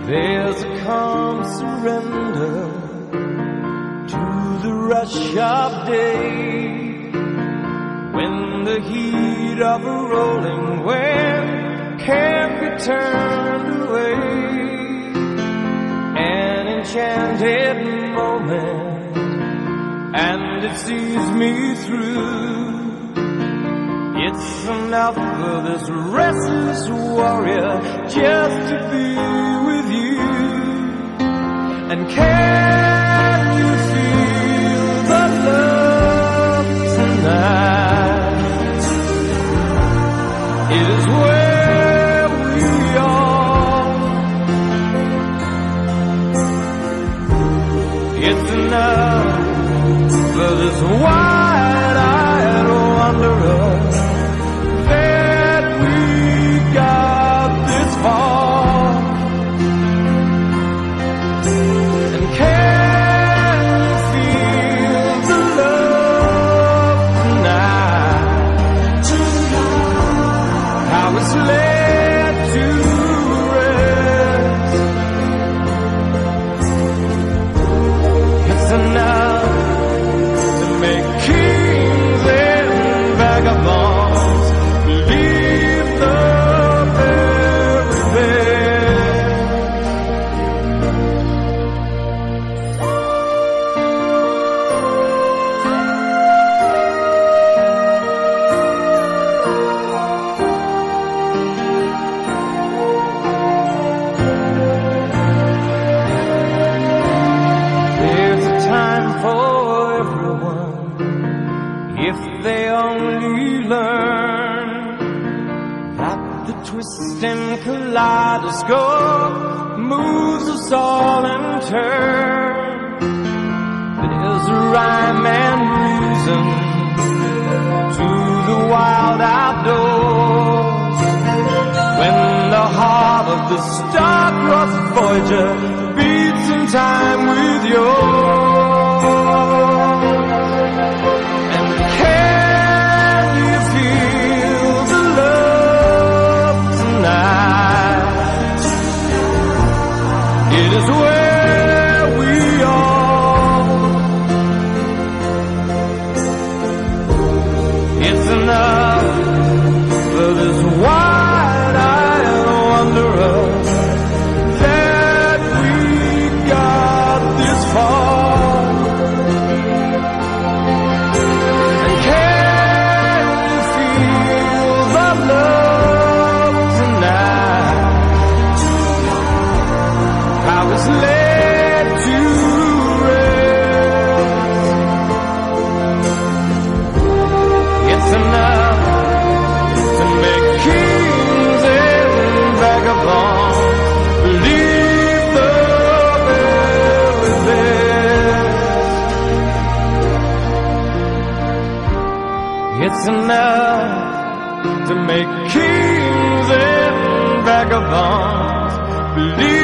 There's a calm surrender to the rush of day, when the heat of a rolling wind can't be turned away. An enchanted moment, and it sees me through. It's enough for this restless warrior just to be with you. And can you feel the love tonight? It is where we are. It's enough for this wide-eyed wanderer that we got this far. And can you feel the love tonight? How it's led to rest. It's enough to make kings and vagabonds leave the very best. There's a time for everyone if they only learn that the twisting kaleidoscope moves us all in turn. There's a rhyme and reason to the wild outdoors, when the heart of the star-crossed Voyager beats in time with yours. And can you feel the love tonight? It is where we are. It's enough for this wide-eyed wanderer that we got this far. And can you feel the love tonight? How it's led to rest. It's enough to make kings and vagabonds leave the very best. It's enough to make kings and vagabonds leave